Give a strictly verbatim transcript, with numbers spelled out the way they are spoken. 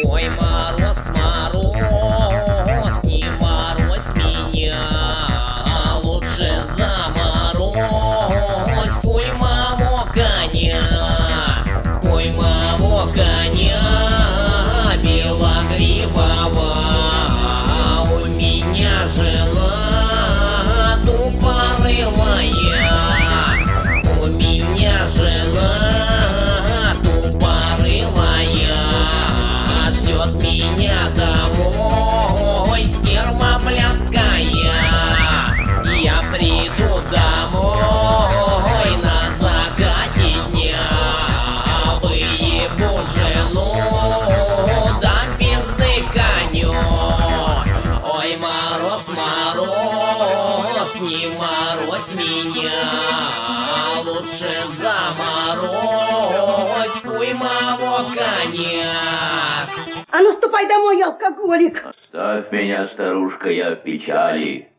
Ой, мороз, мороз, не морозь меня, лучше заморозь, хуй мамо коня, хуй мамо коня, белогривого, у меня жена тупорылая, у меня жена тупорылая, ждет меня домой, стерва блядская. Я приду домой на закате дня, выебу жену, дам пизды коню. Ой, мороз, мороз, не морозь меня, лучше заморозь, хуй моего коня. А ну ступай домой, алкоголик! Оставь меня, старушка, я в печали.